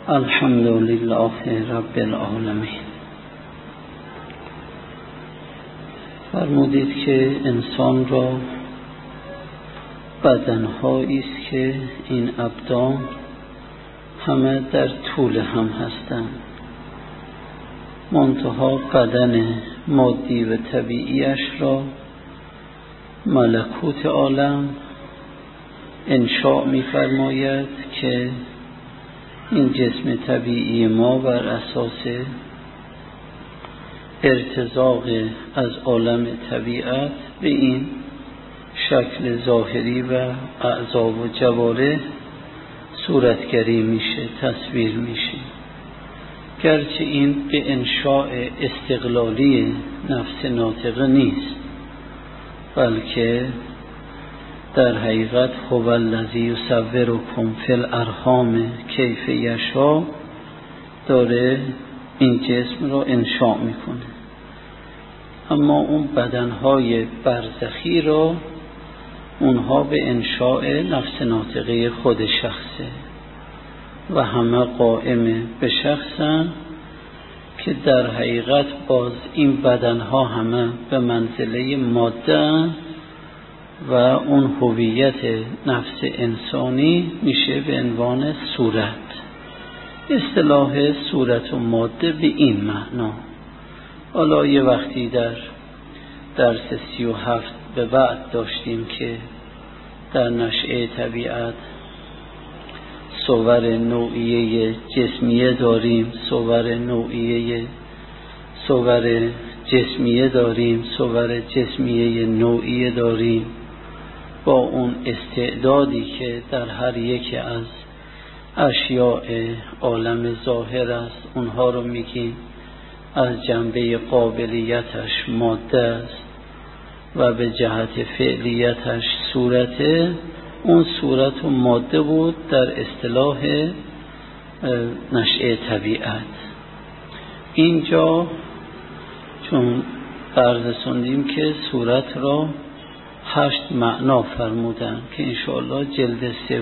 الحمد لله رب العالمین. فرمودید که انسان را بدنهایی است که این ابدان همه در طول هم هستند، منتها بدن مادی و طبیعیش را ملکوت عالم انشاء می فرماید که این جسم طبیعی ما بر اساس ارتزاق از عالم طبیعت به این شکل ظاهری و اعضا و جوارح صورتگری میشه، تصویر میشه. گرچه این به انشاء استقلالی نفس ناطقه نیست، بلکه در حقیقت هو الذی یصورکم فی الارحام کیف یشاء داره این جسم رو انشاء میکنه. اما اون بدنهای برزخی رو اونها به انشاء نفس ناطقه خود شخصه و همه قائم به شخصن که در حقیقت باز این بدنها همه به منزله ماده و اون هویت نفس انسانی میشه به عنوان صورت. اصطلاح صورت و ماده به این معنا. حالا یه وقتی در درس 37 به بعد داشتیم که در نشأه طبیعت صور نوعیه جسمیه داریم، صور جسمیه داریم، صور جسمیه نوعیه داریم، با اون استعدادی که در هر یک از اشیاء عالم ظاهر است. اونها رو میگیم از جنبه قابلیتش ماده است و به جهت فعلیتش صورته. اون صورت و ماده بود در اصطلاح نشأه طبیعت. اینجا چون عرض سندیم که صورت را 8 معنا فرمودن که انشاءالله جلد 3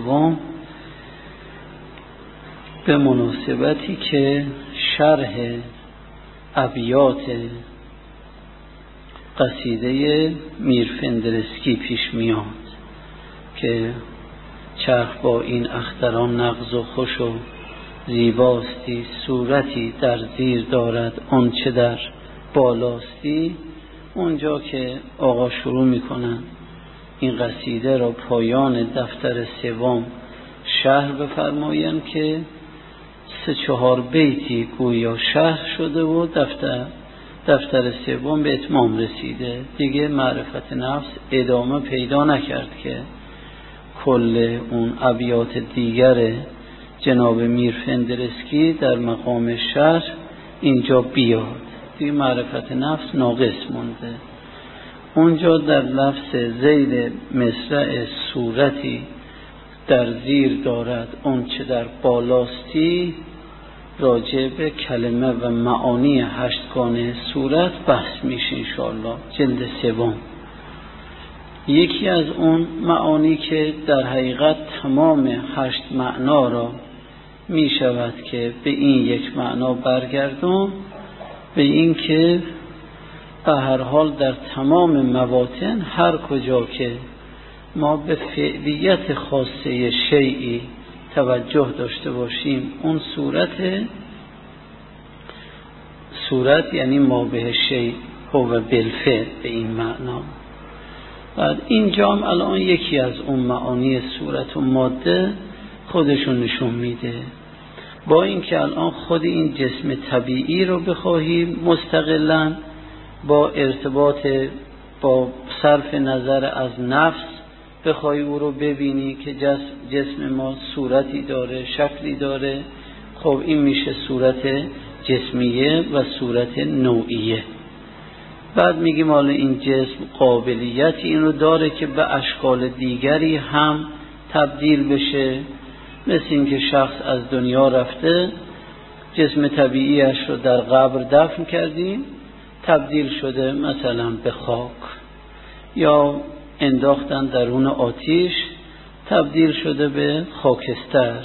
به مناسبتی که شرح ابیات قصیده میر فندرسکی پیش میاد که چرخ با این اختران نغز و خوش و زیباستی، صورتی در زیر دارد آنچه در بالاستی. اونجا که آقا شروع میکنن این قصیده را پایان دفتر 3 شرح بفرماین که 3-4 بیتی گویا شرح شده و دفتر 3 به اتمام رسیده. دیگه معرفت نفس ادامه پیدا نکرد که کل اون ابیات دیگر جناب میر فندرسکی در مقام شرح اینجا بیاد. دیگه معرفت نفس ناقص مونده. اونجا در لفظ زید مصرع صورتی در زیر دارد اون چه در بالاستی، راجع به کلمه و معانی 8گانه صورت بحث میشه انشاءالله جلد 3. یکی از اون معانی که در حقیقت تمام 8 معنا را میشود که به این یک معنا برگردون، به این که به هر حال در تمام مواطن هر کجا که ما به فعلیت خاصه شیئی توجه داشته باشیم اون صورت یعنی ما به شیء هو بالفعل به این معنا. بعد اینجا هم الان یکی از اون معانی صورت و ماده خودشون نشون میده. با اینکه الان خود این جسم طبیعی رو بخواهیم مستقلاً با ارتباط با صرف نظر از نفس بخوای او رو ببینی که جسم ما صورتی داره، شکلی داره، خب این میشه صورت جسمیه و صورت نوعیه. بعد میگیم حالا این جسم قابلیتی این رو داره که به اشکال دیگری هم تبدیل بشه، مثل این که شخص از دنیا رفته، جسم طبیعیش رو در قبر دفن کردیم، تبدیل شده مثلا به خاک، یا انداختن درون آتیش تبدیل شده به خاکستر،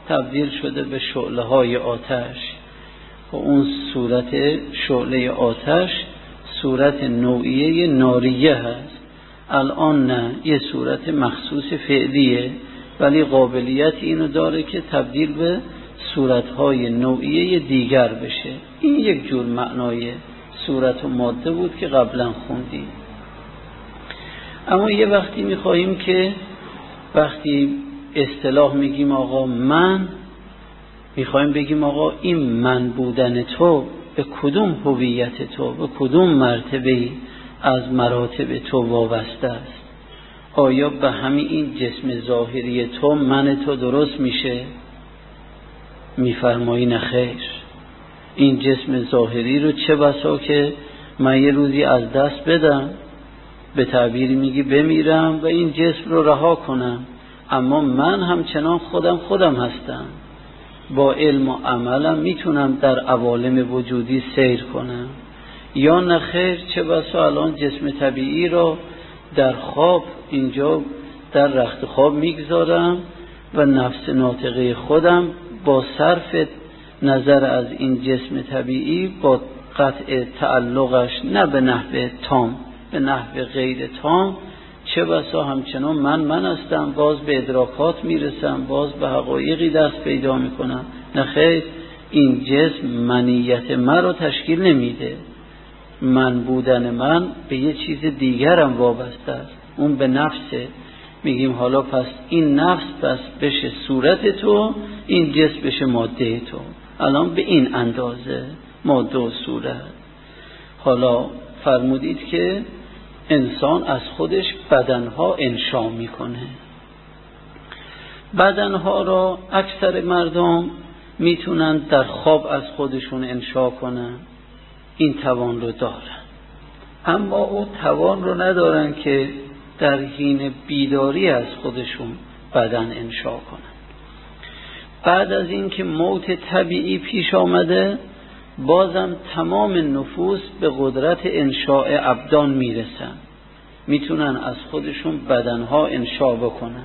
تبدیل شده به شعله های آتش و اون صورت شعله آتش صورت نوعیه ناریه هست. الان نه، یه صورت مخصوص فعلیه، ولی قابلیت اینو داره که تبدیل به صورتهای نوعیه دیگر بشه. این یک جور معنای صورت و ماده بود که قبلا خوندیم. اما یه وقتی میخواهیم که وقتی اصطلاح میگیم آقا من، میخوایم بگیم آقا این من بودن تو به کدوم هویت تو، به کدوم مرتبه از مراتب تو وابسته است؟ آیا به همین این جسم ظاهری تو من تو درست میشه؟ میفرمایی نه خیر. این جسم ظاهری رو چه بسا که من یه روزی از دست بدم، به تعبیری میگی بمیرم و این جسم رو رها کنم، اما من همچنان خودم هستم، با علم و عملم میتونم در عوالم وجودی سیر کنم. یا نخیر، چه بسا الان جسم طبیعی رو در خواب اینجا در رخت خواب میگذارم و نفس ناطقه خودم با صرف نظر از این جسم طبیعی با قطع تعلقش نه به نحو تام، به نحو غیر تام، چه بسا همچنان من هستم، باز به ادراکات میرسم، باز به حقایقی دست پیدا میکنم. نه خیر، این جسم منیت من رو تشکیل نمیده. من بودن من به یه چیز دیگرم وابسته است، اون به نفسه. میگیم حالا پس این نفس پس بشه صورت تو، این جسم بشه ماده تو. الان به این اندازه ماده و صورت. حالا فرمودید که انسان از خودش بدنها انشا میکنه. بدنها را اکثر مردم میتونن در خواب از خودشون انشا کنن، این توان رو دارن، اما او توان رو ندارن که در حین بیداری از خودشون بدن انشا کنن. بعد از این که موت طبیعی پیش آمده، بازم تمام نفوس به قدرت انشاء ابدان میرسن، میتونن از خودشون بدنها انشا بکنن.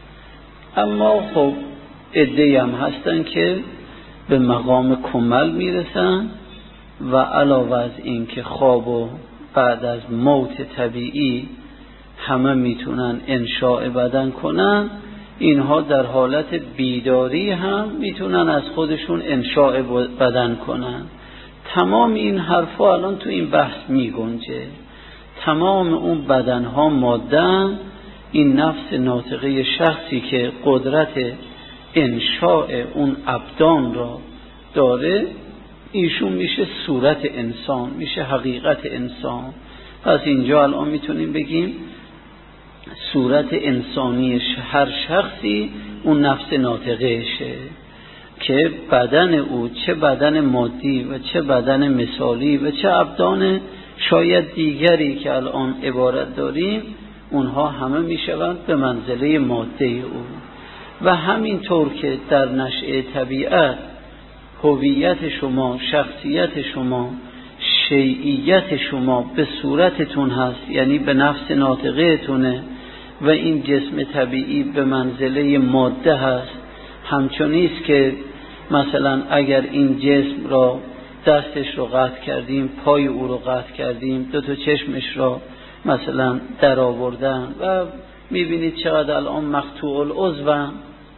اما خب عده‌ای هم هستن که به مقام کمال میرسن و علاوه از این که خواب و بعد از موت طبیعی همه میتونن انشاء بدن کنن، اینها در حالت بیداری هم میتونن از خودشون انشاء بدن کنن. تمام این حرفا الان تو این بحث میگنجه. تمام اون بدنها مادن، این نفس ناطقه شخصی که قدرت انشاء اون ابدان را داره، ایشون میشه صورت انسان، میشه حقیقت انسان. پس اینجا الان میتونیم بگیم صورت انسانی هر شخصی اون نفس ناطقهشه که بدن او چه بدن مادی و چه بدن مثالی و چه ابدان شاید دیگری که الان عبارت داریم، اونها همه میشوند به منزله ماده او. و همینطور که در نشأه طبیعت هویت شما، شخصیت شما، شیعیت شما به صورتتون هست، یعنی به نفس ناطقه تونه، و این جسم طبیعی به منزله ماده هست. همچنیست که مثلا اگر این جسم را دستش رو قطع کردیم، پای او رو قطع کردیم، دو تا چشمش را مثلا در آوردن و میبینید چقدر الان مقطوع العضو،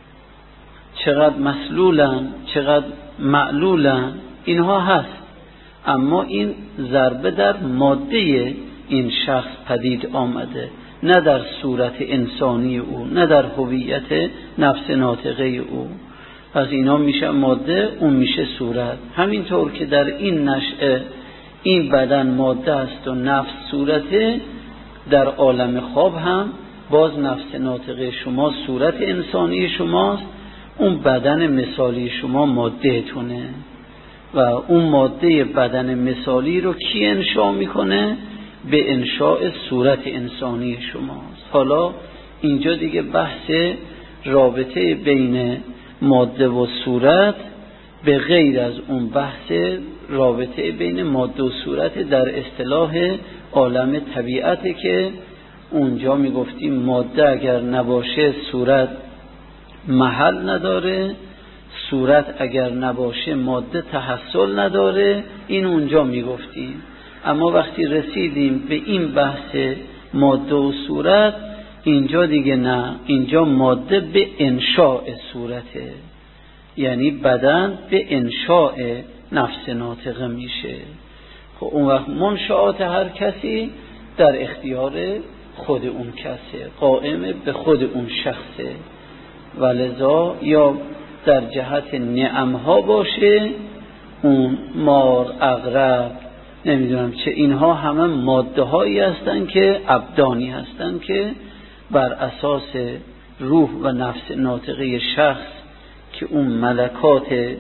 چقدر مسلولن، چقدر معلولن، اینها هست. اما این ضربه در ماده این شخص پدید آمده، نه در صورت انسانی او، نه در هویت نفس ناطقه او. پس اینا میشه ماده، اون میشه صورت. همینطور که در این نشأه این بدن ماده است و نفس صورته، در عالم خواب هم باز نفس ناطقه شما صورت انسانی شماست، اون بدن مثالی شما ماده تونه و اون ماده بدن مثالی رو کی انشا میکنه؟ به انشاء صورت انسانی شماست. حالا اینجا دیگه بحث رابطه بین ماده و صورت به غیر از اون بحث رابطه بین ماده و صورت در اصطلاح عالم طبیعته که اونجا میگفتیم ماده اگر نباشه صورت محل نداره صورت اگر نباشه ماده تحصل نداره، این اونجا میگفتیم. اما وقتی رسیدیم به این بحث ماده و صورت، اینجا دیگه نه، اینجا ماده به انشاء صورته، یعنی بدن به انشاء نفس ناطقه میشه. خب اون وقت منشآت هر کسی در اختیار خود اون کسه، قائم به خود اون شخصه، ولذا یا در جهت نعمها باشه، اون مار، عقرب، نمیدونم چه، اینها همه ماده هایی هستن که ابدانی هستن که بر اساس روح و نفس ناطقه شخص که اون ملکات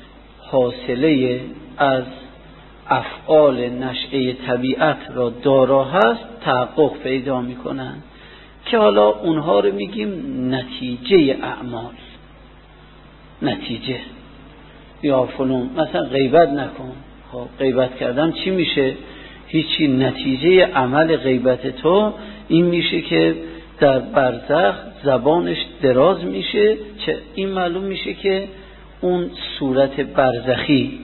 حاصله از افعال نشأه طبیعت را دارا هست تحقق پیدا میکنن، که حالا اونها رو میگیم نتیجه اعمال. نتیجه یا فلان، مثلا غیبت نکن، خب غیبت کردم چی میشه؟ هیچی. نتیجه عمل غیبت تو این میشه که در برزخ زبانش دراز میشه. چه این معلوم میشه که اون صورت برزخی،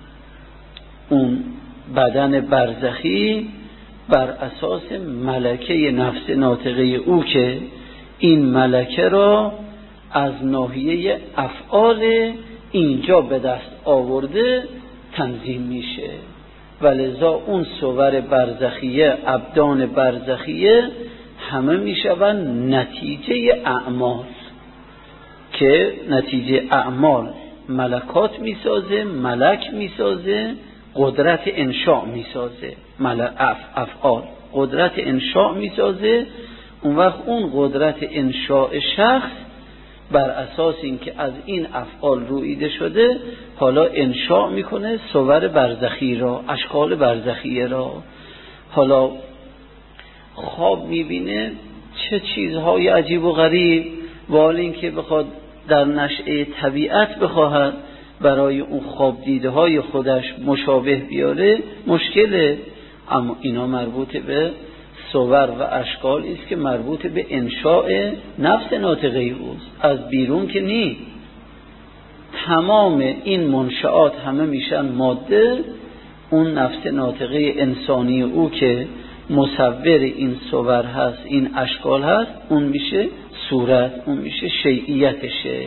اون بدن برزخی بر اساس ملکه نفس ناطقه او که این ملکه را از ناحیه افعال اینجا به دست آورده تنظیم میشه، ولذا اون صور برزخیه، ابدان برزخیه همه میشون نتیجه اعمال، که نتیجه اعمال ملکات میسازه، ملک میسازه، قدرت انشاء میسازه، افعال قدرت انشاء میسازه. اون وقت اون قدرت انشاء شخص بر اساس اینکه از این افعال رویده شده، حالا انشاء میکنه صور برزخی را، اشکال برزخیه را. حالا خواب میبینه چه چیزهای عجیب و غریب، و حال اینکه بخواد در نشأه طبیعت بخواهد برای اون خواب دیده های خودش مشابه بیاره مشکله. اما اینا مربوط به صور و اشکالی است که مربوط به انشاء نفس ناطقه اوست، از بیرون که نی. تمام این منشآت همه میشن ماده، اون نفس ناطقه انسانی او که مصور این صور هست، این اشکال هست، اون میشه صورت، اون میشه شیعیتشه.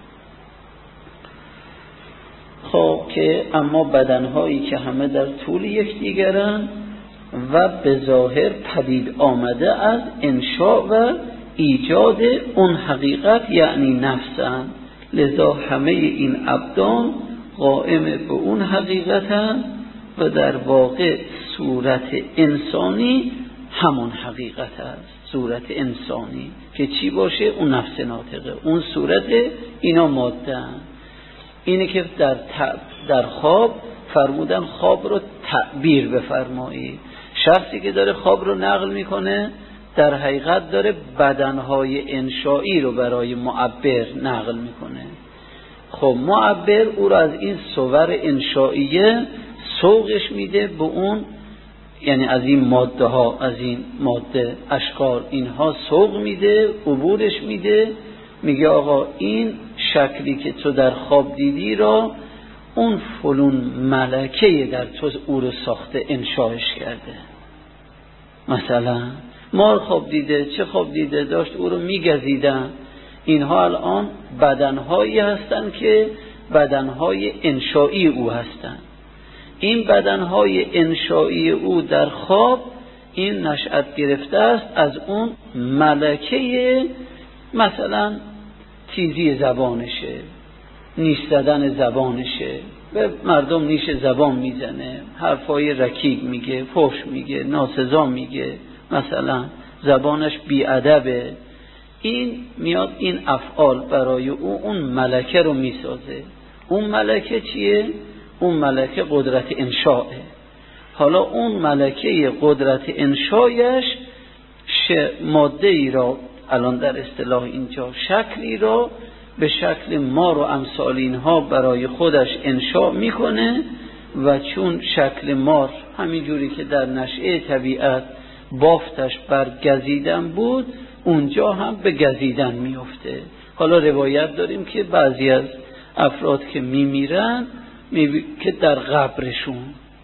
خب که اما بدنهایی که همه در طول یکدیگرن و به ظاهر پدید آمده از انشاء و ایجاد اون حقیقت یعنی نفسن، لذا همه این ابدان قائم به اون حقیقتن و در واقع صورت انسانی همون حقیقت است. صورت انسانی که چی باشه؟ اون نفس ناطقه، اون صورت، اینا ماده. اینه که در خواب فرمودن خواب رو تعبیر بفرمایید. شخصی که داره خواب رو نقل میکنه در حقیقت داره بدنهای انشایی رو برای معبر نقل میکنه. خب معبر او رو از این صور انشائیه سوقش میده به اون، یعنی از این ماده ها، از این ماده اشکال اینها سوق میده، عبورش میده، میگه آقا این شکلی که تو در خواب دیدی را اون فلون ملکه در تو او رو ساخته، انشاءش کرده. مثلا مار خواب دیده، چه خواب دیده؟ داشت او رو میگزیدن. اینها الان بدنهایی هستن که بدنهای انشایی او هستن. این بدنهای انشایی او در خواب این نشأت گرفته است از اون ملکه، مثلا تیزی زبانشه، نیش زدن زبانشه، به مردم نیش زبان میزنه، حرفای رکیک میگه، فحش میگه، ناسزا میگه، مثلا زبانش بیادبه. این میاد این افعال برای او اون ملکه رو میسازه. اون ملکه چیه؟ اون ملکه قدرت انشاءه. حالا اون ملکه قدرت انشایش ماده ای را، الان در اصطلاح اینجا شکلی را به شکل مار و امثال اینها برای خودش انشاء میکنه، و چون شکل مار همینجوری که در نشأه طبیعت بافتش بر گزیدن بود، اونجا هم به گزیدن میفته. حالا روایت داریم که بعضی از افراد که میمیرن که در قبرشون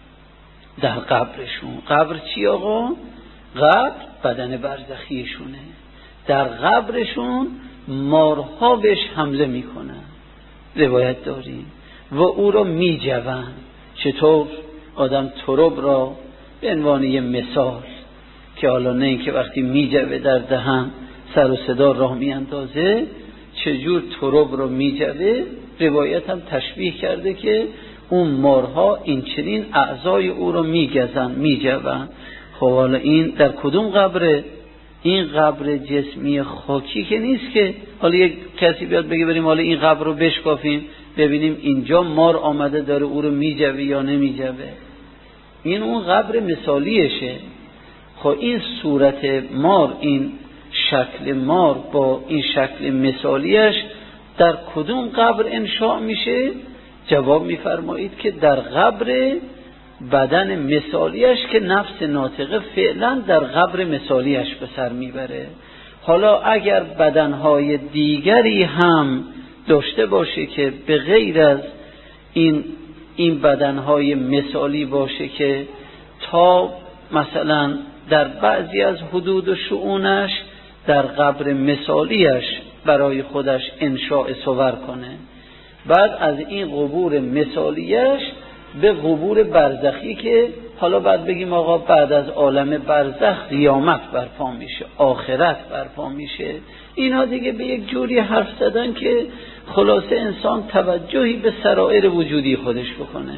قبر چی آقا؟ قبر بدن برزخیشونه. در قبرشون مارها بهش حمله میکنن، روایت داریم، و او را میجون. چطور؟ آدم تراب را به عنوان یه مثال که حالا نه اینکه وقتی میجوه در دهن سر و صدا راه میاندازه، چجور تراب را میجوه، روایت هم تشبیه کرده که اون مارها این چنین اعضای او را میجون. خب حالا این در کدوم قبره؟ این قبر جسمی خاکی که نیست که حالا یک کسی بیاد بگه بریم حالا این قبر رو بشکافیم ببینیم اینجا مار آمده داره او رو میجوه یا نمیجوه. این اون قبر مثالیشه. خب این صورت مار، این شکل مار با این شکل مثالیش در کدوم قبر انشاء میشه؟ جواب میفرمایید که در قبر بدن مثالیش که نفس ناطقه فعلا در قبر مثالیش به سر میبره. حالا اگر بدنهای دیگری هم داشته باشه که به غیر از این بدنهای مثالی باشه که تا مثلا در بعضی از حدود و شؤونش در قبر مثالیش برای خودش انشاء صور کنه، بعد از این قبور مثالیش به قبور برزخی که حالا بعد بگیم آقا بعد از عالم برزخ قیامت برپا میشه، آخرت برپا میشه، اینا دیگه به یک جوری حرف زدن که خلاصه انسان توجهی به سرائر وجودی خودش بکنه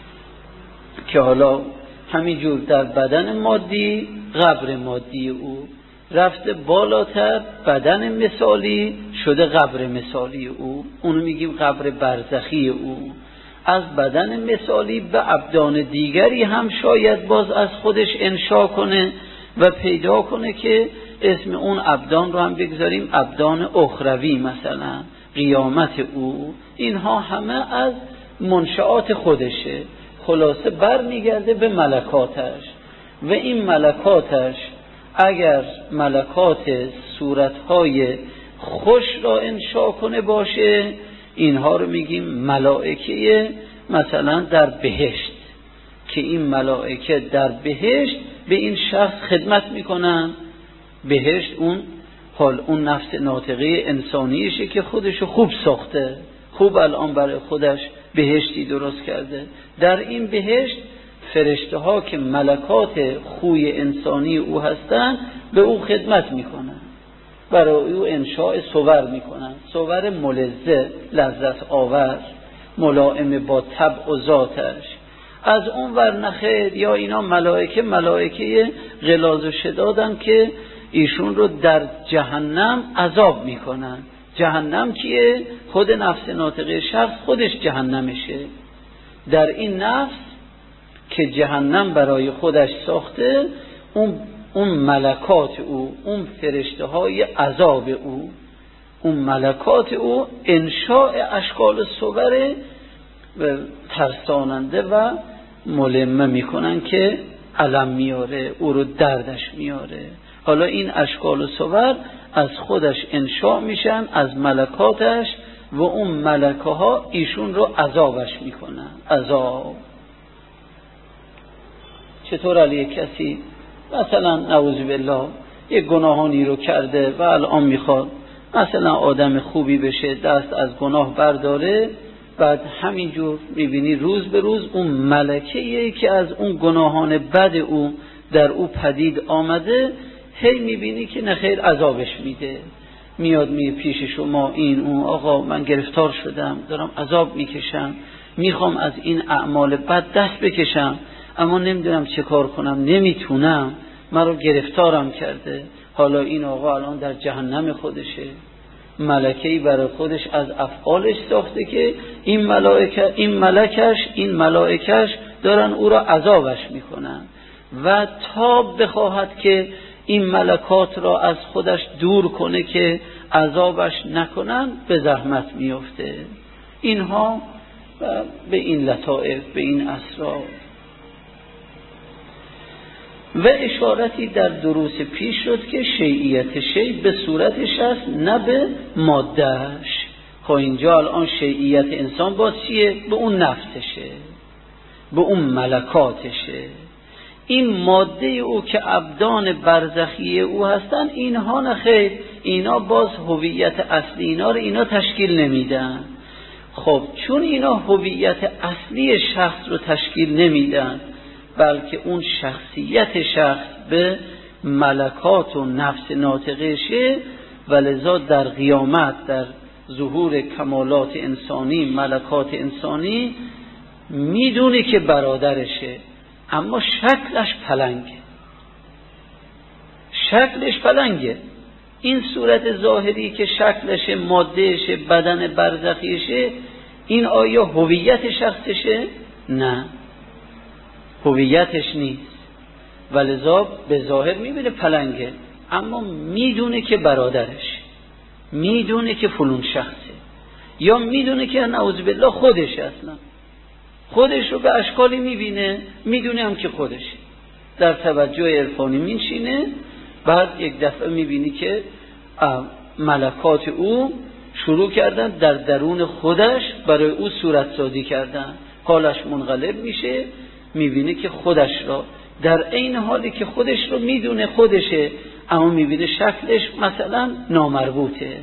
که حالا همینجور در بدن مادی قبر مادی او رفته بالاتر، بدن مثالی شده قبر مثالی او، اونو میگیم قبر برزخی او. از بدن مثالی به ابدان دیگری هم شاید باز از خودش انشا کنه و پیدا کنه که اسم اون ابدان رو هم بگذاریم ابدان اخروی، مثلا قیامت او. اینها همه از منشآت خودشه. خلاصه بر میگرده به ملکاتش و این ملکاتش اگر ملکات صورتهای خوش را انشا کنه باشه، اینها رو میگیم ملائکه مثلا در بهشت، که این ملائکه در بهشت به این شخص خدمت میکنن. بهشت اون نفس ناطقه انسانیشه که خودشو خوب ساخته، خوب الان برای خودش بهشتی درست کرده. در این بهشت فرشته ها که ملکات خوی انسانی او هستند به او خدمت میکنن، برای او انشاء صور میکنن، صور ملذه، لذت آور، ملائم با طبع و ذاتش. از اون ور نخیر یا اینا ملائکه غلاظ و شدادن که ایشون رو در جهنم عذاب میکنن. جهنم کیه؟ خود نفس ناطقه شخص خودش جهنمشه. در این نفس که جهنم برای خودش ساخته، اون ملکات او، اون فرشته های عذاب او، اون ملکات او انشاء اشکال صور ترساننده و ملمه میکنن که علم میاره، او رو دردش میاره. حالا این اشکال صور از خودش انشاء میشن از ملکاتش و اون ملکه ها ایشون رو عذابش میکنن. عذاب چطور علیه کسی مثلا نعوذ بالله یک گناهانی رو کرده و الان میخواد مثلا آدم خوبی بشه، دست از گناه برداره، بعد همینجور میبینی روز به روز اون ملکه‌ای که از اون گناهان بد او در او پدید آمده، هی میبینی که نخیر عذابش میده. میاد پیش شما این اون، آقا من گرفتار شدم، دارم عذاب میکشم، میخوام از این اعمال بد دست بکشم اما نمیدونم چه کار کنم، نمیتونم، من رو گرفتارم کرده. حالا این آقا الان در جهنم خودشه، ملکه‌ای برای خودش از افعالش ساخته که این ملائکش دارن او را عذابش میکنن و تا بخواهد که این ملکات را از خودش دور کنه که عذابش نکنن به زحمت میفته. اینها به این لطائف، به این اسرار و اشارتی در دروس پیش شد که شیعیت شیع به صورتش است نه به مادهش. خب اینجا الان شیعیت انسان باز چیه؟ به اون نفسشه، به اون ملکاتشه. این ماده او که ابدان برزخی او هستن، اینها نخیر، اینا باز هویت اصلی اینا رو اینا تشکیل نمیدن. خب چون اینا هویت اصلی شخص رو تشکیل نمیدن، بلکه اون شخصیت شخص به ملکات و نفس ناطقشه، ولذا در قیامت در ظهور کمالات انسانی، ملکات انسانی، میدونه که برادرشه، اما شکلش پلنگه. شکلش پلنگه. این صورت ظاهری که شکلش مادهشه، بدن برزخیشه، این آیا هویت شخصشه؟ نه، هویتش نیست. ولذا به ظاهر میبینه پلنگه، اما میدونه که برادرش، میدونه که فلون شخصه، یا میدونه که نعوذ بالله خودش، اصلا خودش رو به اشکالی میبینه، میدونه هم که خودشه، در توجه عرفانی میشینه، بعد یک دفعه میبینی که ملکات او شروع کردن در درون خودش برای او صورت سازی کردن، حالش منقلب میشه، میبینه که خودش را در عین حالی که خودش رو میدونه خودشه، اما میبینه شکلش مثلا نامربوطه،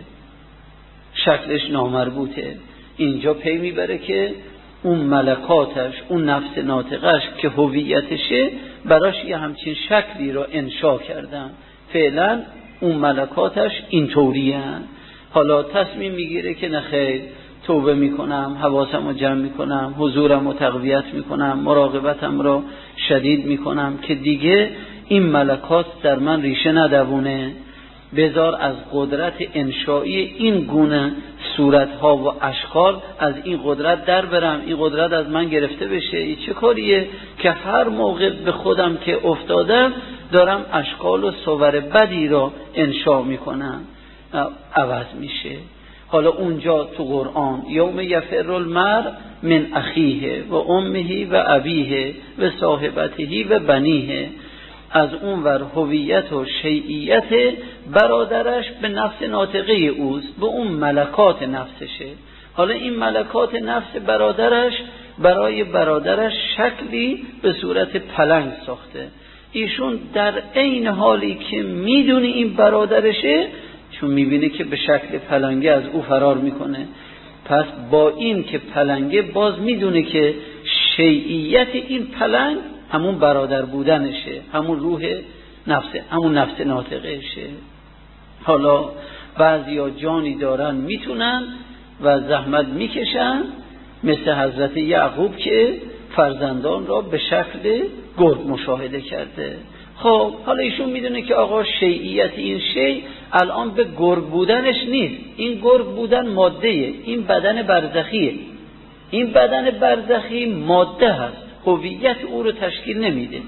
شکلش نامربوطه. اینجا پی میبره که اون ملکاتش، اون نفس ناطقش که هویتشه، براش یه همچین شکلی رو انشا کردن، فعلا اون ملکاتش اینطوریه. حالا تصمیم میگیره که نخیر، توبه میکنم، حواسم رو جمع میکنم، حضورم رو تقویت میکنم، مراقبتم رو شدید میکنم که دیگه این ملکات در من ریشه ندوونه، بذار از قدرت انشایی این گونه صورتها و اشکال از این قدرت در برم، این قدرت از من گرفته بشه. این چه کاریه که هر موقع به خودم که افتادم دارم اشکال و صور بدی را انشا میکنم، عوض میشه. حالا اونجا تو قرآن یوم یفر المرء من اخیه و امه و ابیه و صاحبته و بنیه، از اون ور هویت و شیعیت برادرش به نفس ناطقه اوست، به اون ملکات نفسشه. حالا این ملکات نفس برادرش برای برادرش شکلی به صورت پلنگ ساخته. ایشون در عین حالی که میدونه این برادرشه، چون میبینه که به شکل پلنگه از او فرار میکنه، پس با این که پلنگه باز میدونه که شیعیت این پلنگ همون برادر بودنشه، همون روح نفسه، همون نفس ناطقهشه. حالا بعضیا جانی دارن میتونن و زحمت میکشن، مثل حضرت یعقوب که فرزندان را به شکل گرگ مشاهده کرده. خب حالا ایشون میدونه که آقا شیعیت این شیع الان به گرگ بودنش نیست، این گرگ بودن مادهیه، این بدن برزخیه، این بدن برزخی ماده هست، هویت او رو تشکیل نمیده.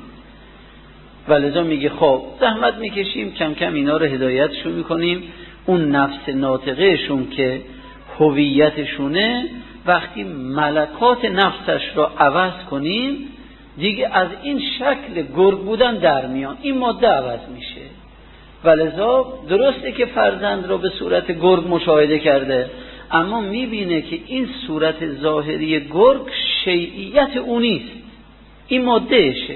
ولذا میگه خب زحمت میکشیم، کم کم اینا رو هدایتشون میکنیم، اون نفس ناطقهشون که هویتشونه، وقتی ملکات نفسش رو عوض کنیم دیگه از این شکل گرگ بودن در میان، این ماده عوض میشه. ولذا درسته که فرزند رو به صورت گرگ مشاهده کرده، اما میبینه که این صورت ظاهری گرگ شیعیت او نیست، این مادهشه،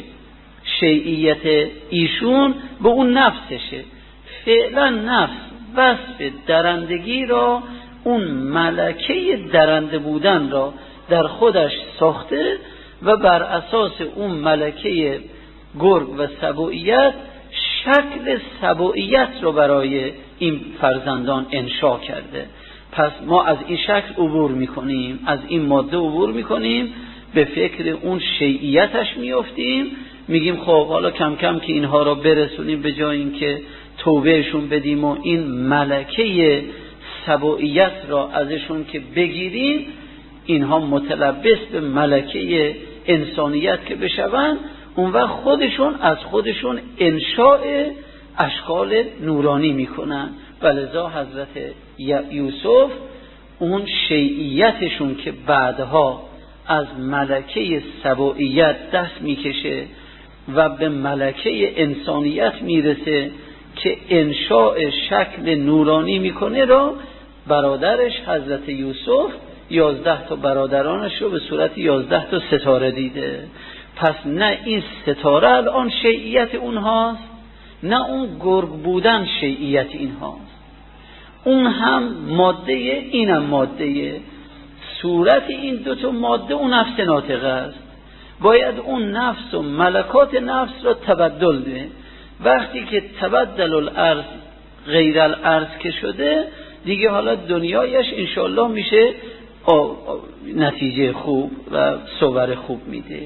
شیعیت ایشون به اون نفسشه. فعلا نفس وصف درندگی را، اون ملکه درنده بودن را در خودش ساخته و بر اساس اون ملکه گرگ و سبوعیت شکل سبوعیت رو برای این فرزندان انشا کرده. پس ما از این شکل عبور میکنیم، از این ماده عبور میکنیم، به فکر اون شیعیتش میافتیم، میگیم خب حالا کم کم که اینها را برسونیم به جای اینکه توبهشون بدیم و این ملکه سبوعیت را ازشون که بگیریم، اینها متلبس به ملکه انسانیت که بشون، اون وقت خودشون از خودشون انشاء اشکال نورانی میکنن. ولذا حضرت یوسف اون شیعیتشون که بعدها از ملکه سبوعیت دست میکشه و به ملکه انسانیت میرسه که انشاء شکل نورانی میکنه، را برادرش حضرت یوسف 11 تا برادرانش رو به صورت 11 تا ستاره دیده. پس نه این ستاره الان شیعیت اونهاست، نه اون گرگ بودن شیعیت اینهاست. اون هم ماده، اینم ماده. صورت این دو تا ماده اون نفس ناطقه است. باید اون نفس و ملکات نفس را تبدل ده. وقتی که تبدل الارض غیر الارض که شده دیگه، حالا دنیایش انشالله میشه نتیجه خوب و صور خوب میده.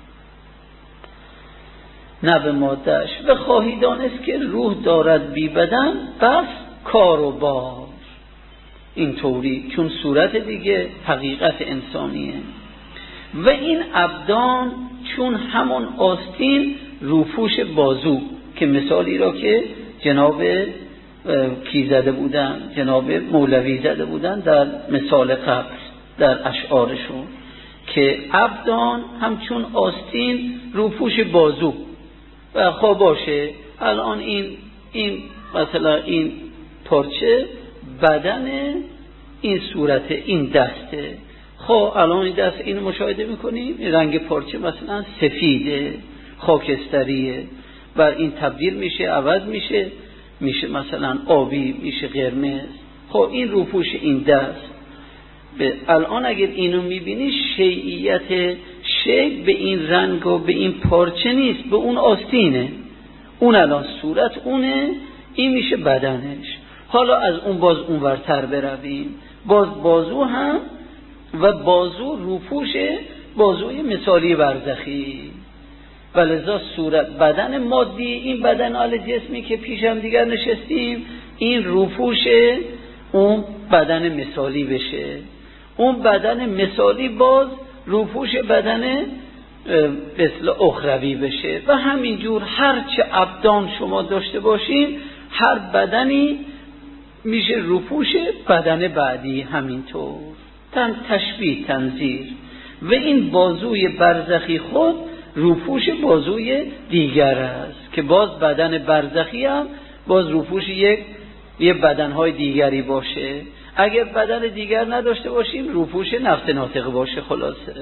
نه به مادهش و خواهی دانست که روح دارد بی بدن بس کار و بار. این طوری چون صورت دیگه حقیقت انسانیه و این ابدان چون همون آستین روپوش بازو، که مثالی را که جناب کی زده بودن، جناب مولوی زده بودن در مثال قبل در اشعارشون، که ابدان همچون آستین روپوش بازو. و خواه باشه الان این مثلا این پارچه بدن این صورت این دسته. خب الان این دست این مشاهده میکنیم، این رنگ پارچه مثلا سفیده خاکستریه و این تبدیل میشه، عوض میشه مثلا آبی، میشه قرمز. خب این روپوش این دست. الان اگر اینو میبینی شیعیت شیع به این رنگ و به این پارچه نیست، به اون آستینه. اون الان صورت اونه، این میشه بدنش. حالا از اون باز اونورتر برویم، باز بازو هم و بازو روپوش بازوی مثالی برزخی. ولذا صورت بدن مادی، این بدن آل جسمی که پیشم دیگر نشستیم، این روپوش اون بدن مثالی بشه. اون بدن مثالی باز روپوش بدن به اصطلاح اخروی بشه. و همینجور هرچه ابدان شما داشته باشین، هر بدنی میشه روپوش بدن بعدی. همینطور تشبیه تنظیر. و این بازوی برزخی خود روپوش بازوی دیگر است که باز بدن برزخی هم باز روپوش یه بدنهای دیگری باشه. اگر بدن دیگر نداشته باشیم روپوش نفس ناطقه باشه. خلاصه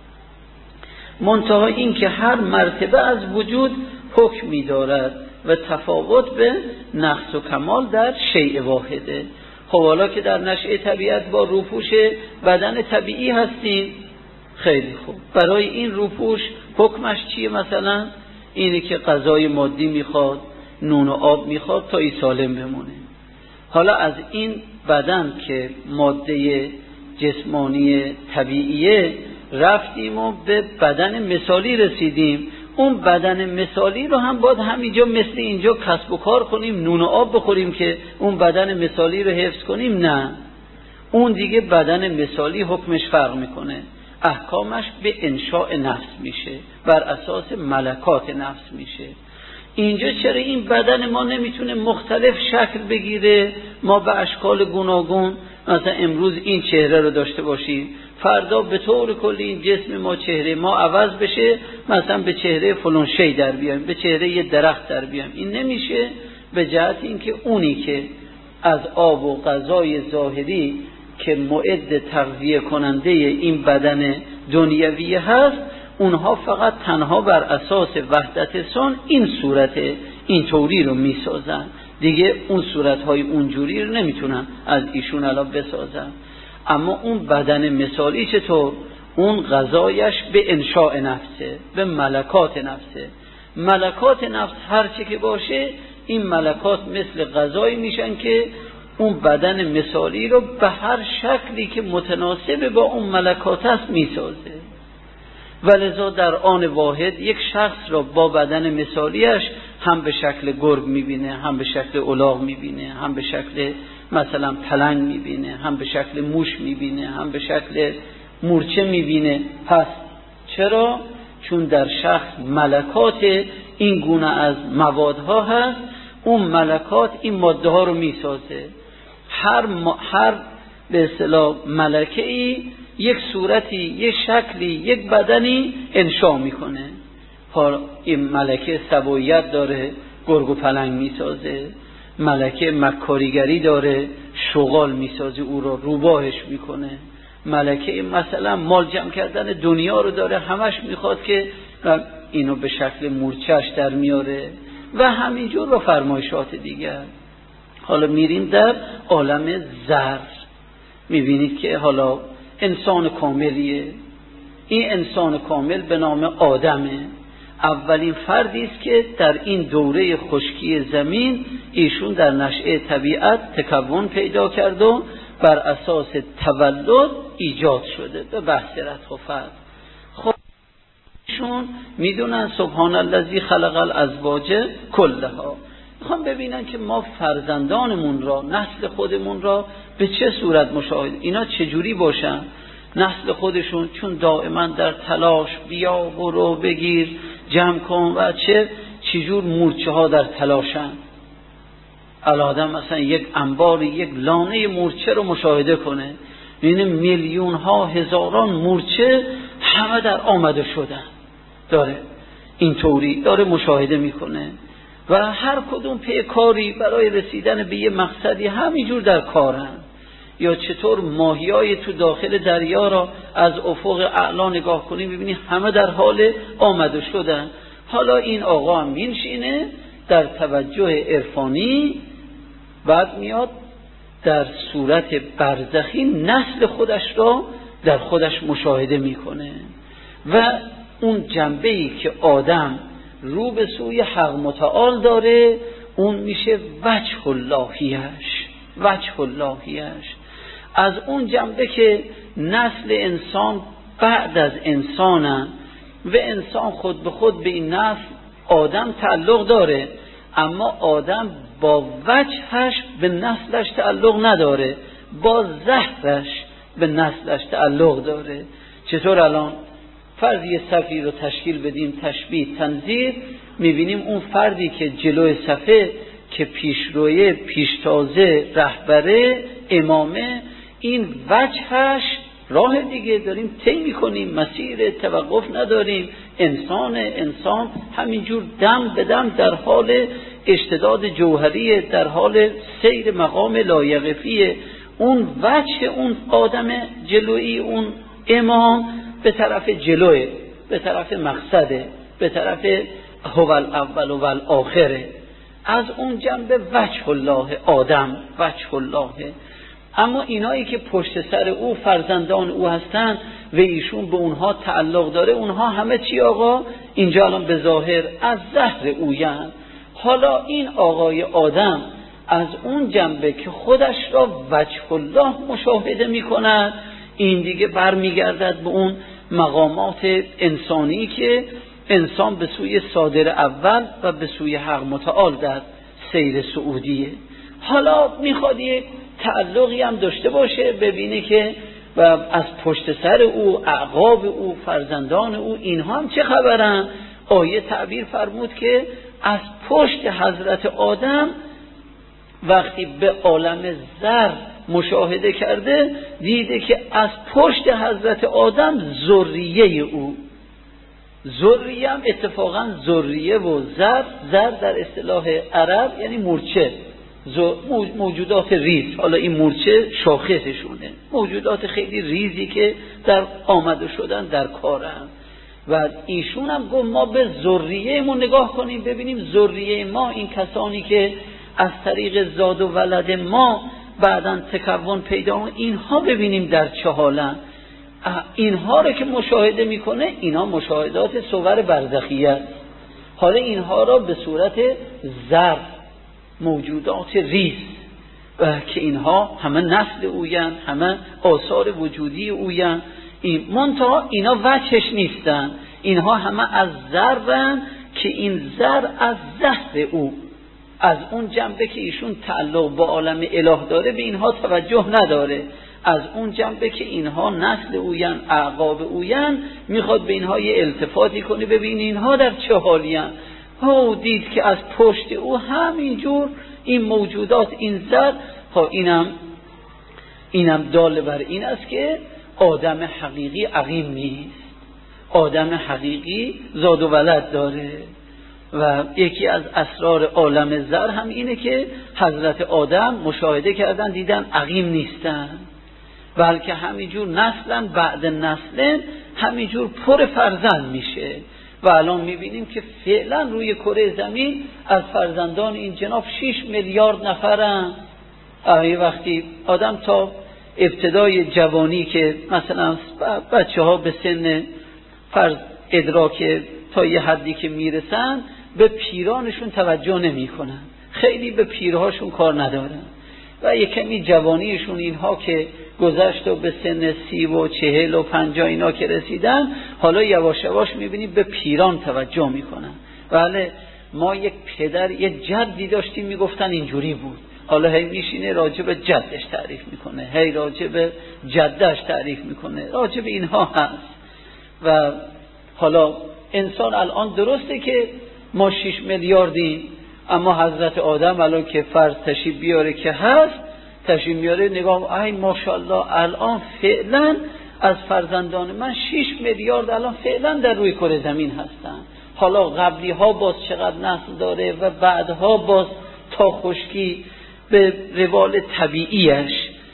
منتها این که هر مرتبه از وجود حکمی دارد و تفاوت به نقص و کمال در شیء واحده. خب حالا که در نشأه طبیعت با روپوش بدن طبیعی هستیم، خیلی خوب، برای این روپوش حکمش چیه؟ مثلا اینی که غذای مادی میخواد، نون و آب میخواد تا این سالم بمونه. حالا از این بدن که ماده جسمانی طبیعیه رفتیم و به بدن مثالی رسیدیم. اون بدن مثالی رو هم باید همینجا مثل اینجا کسب و کار کنیم، نون و آب بخوریم که اون بدن مثالی رو حفظ کنیم؟ نه، اون دیگه بدن مثالی حکمش فرق میکنه. احکامش به انشاء نفس میشه، بر اساس ملکات نفس میشه. اینجا چرا این بدن ما نمیتونه مختلف شکل بگیره؟ ما به اشکال گوناگون، مثلا امروز این چهره رو داشته باشیم، فردا به طور کلی این جسم ما، چهره ما عوض بشه، مثلا به چهره فلان شی در بیایم، به چهره یه درخت در بیایم. این نمیشه، به جهت اینکه اونی که از آب و غذای ظاهری که معد تغذیه کننده این بدن دنیوی هست، اونها فقط تنها بر اساس وحدت سان این صورت این طوری رو میسازن. دیگه اون صورتهای اونجوری رو نمیتونن از ایشون الان بسازن. اما اون بدن مثالی چطور؟ اون غذایش به انشاء نفسه، به ملکات نفسه. ملکات نفس هرچی که باشه، این ملکات مثل غذایی میشن که اون بدن مثالی رو به هر شکلی که متناسب با اون ملکات است میسازه. ولذا در آن واحد یک شخص را با بدن مثالیش هم به شکل گرگ میبینه، هم به شکل الاغ میبینه، هم به شکل مثلا پلنگ میبینه، هم به شکل موش میبینه، هم به شکل مورچه میبینه. پس چرا؟ چون در شخص ملکات این گونه از موادها هست. اون ملکات این ماده ها رو میسازه. هر به اصطلاح ملکه‌ای یک صورتی، یک شکلی، یک بدنی انشا میکنه. این ملکه سبویت داره، گرگ و پلنگ میسازه. ملکه مکاریگری داره، شغال میسازه، او رو روباهش میکنه. ملکه مثلا مال جمع کردن دنیا رو داره، همش میخواد که اینو به شکل مورچه‌اش در میاره و همینجور و فرمایشات دیگر. حالا میریم در عالم زر، میبینید که حالا انسان کاملیه. این انسان کامل به نام آدمه، اولین فردی است که در این دوره خشکی زمین ایشون در نشأه طبیعت تکون پیدا کرد و بر اساس تولد ایجاد شده به بحث رتق و فرد. خب ایشون میدونن سبحان الذی خلق الازواج کلها. میخوام ببینن که ما فرزندانمون را، نسل خودمون را به چه صورت مشاهده، اینا چجوری باشن نسل خودشون، چون دائما در تلاش بیا برو بگیر جمع کن و چجور مورچه ها در تلاشن. الادم مثلا یک انبار، یک لانه مورچه رو مشاهده کنه، ببینه میلیون ها هزاران مورچه همه در آمده شدن، داره اینطوری داره مشاهده میکنه و هر کدوم پی کاری برای رسیدن به یه مقصدی همینجور در کارن. یا چطور ماهیای تو داخل دریا را از افق اعلا نگاه کنیم ببینید همه در حال آمده شدن. حالا این آقا هم مینشینه در توجه عرفانی، بعد میاد در صورت برزخی نسل خودش را در خودش مشاهده میکنه و اون جنبه‌ای که آدم رو به سوی حق متعال داره اون میشه وجه اللهیش. از اون جنبه که نسل انسان بعد از انسانن و انسان خود به خود به این نسل آدم تعلق داره، اما آدم با وجهش به نسلش تعلق نداره، با زهرش به نسلش تعلق داره. چطور الان فرض یه صفی رو تشکیل بدیم، تشبیه تنظیر، میبینیم اون فردی که جلوی صفه که پیشروی پیشتازه رهبره امامه، این وجهش راه دیگه داریم طی میکنیم، مسیر توقف نداریم، انسان همینجور دم به دم در حال اشتداد جوهریه، در حال سیر مقام لایقفیه. اون وجه اون آدم جلویی، اون امام به طرف جلوه، به طرف مقصده، به طرف هو الاول و الاخره. از اون جنبه وجه الله آدم، وجه الله. اما اینایی که پشت سر او فرزندان او هستن و ایشون به اونها تعلق داره، اونها همه چی آقا؟ اینجا الان به ظاهر از زهر اویند. حالا این آقای آدم از اون جنبه که خودش را وجه الله مشاهده میکند، این دیگه برمیگردد به اون مقامات انسانی که انسان به سوی صادر اول و به سوی حق متعال در سیر سعودیه. حالا میخواد یک تعلقی هم داشته باشه، ببینه که و از پشت سر او، اعقاب او، فرزندان او، اینها هم چه خبرن. آیه تعبیر فرمود که از پشت حضرت آدم وقتی به عالم زر مشاهده کرده، دیده که از پشت حضرت آدم ذریه او، ذریه هم اتفاقا ذریه و زر در اصطلاح عرب یعنی مورچه، موجودات ریز. حالا این مورچه شاخصشونه، موجودات خیلی ریزی که در آمده شدن در کارن. و ایشون هم گفت ما به ذریه ما نگاه کنیم، ببینیم ذریه ما، این کسانی که از طریق زاد و ولد ما بعداً تکون پیدا، اینها ببینیم در چه حالن. اینها رو که مشاهده میکنه، اینا مشاهدات صور برزخیه. حالا اینها را به صورت زر، موجودات ریز و که اینها همه نسل اوین، همه آثار وجودی اوین، این منتها اینا وجهش نیستن، اینها همه از زرن که این زر از زهر او، از اون جنبه که ایشون تعلق با عالم اله داره به اینها توجه نداره، از اون جنبه که اینها نسل اوین، اعقاب اوین، میخواد به اینها یه التفاتی کنه، ببین اینها در چه حالین. دید که از پشت او همینجور این موجودات، این زر، اینم دال بر این است که آدم حقیقی عقیم نیست، آدم حقیقی زاد و ولد داره. و یکی از اسرار عالم زر هم اینه که حضرت آدم مشاهده کردن دیدن عقیم نیستن، بلکه همینجور نسلن بعد نسلن همینجور پر فرزند میشه. و الان میبینیم که فعلا روی کره زمین از فرزندان این جناب 6 میلیارد نفرن. وقتی آدم تا ابتدای جوانی که مثلا بچه ها به سن فرض ادراک تا یه حدی که میرسن به پیرانشون توجه نمی کنن، خیلی به پیرهاشون کار ندارن و یه کمی جوانیشون اینها که گذشت و به سن 30 و 40 و 50 اینا که رسیدن، حالا یواش یواش میبینیم به پیران توجه میکنن. بله ما یک پدر یک جدی داشتیم میگفتن اینجوری بود، حالا هی میشینه راجع به جدش تعریف میکنه، هی راجع به جدش تعریف میکنه، راجع به اینها هست. و حالا انسان الان درسته که ما 6 میلیاردیم، اما حضرت آدم الان که فرض تشریف بیاره که هست، تشریف میاره نگاه ای ماشاءالله الان فعلا از فرزندان من 6 میلیارد الان فعلا در روی کره زمین هستن. حالا قبلی ها باز چقدر نسل داره و بعدها باز تا خشکی به روال طبیعیش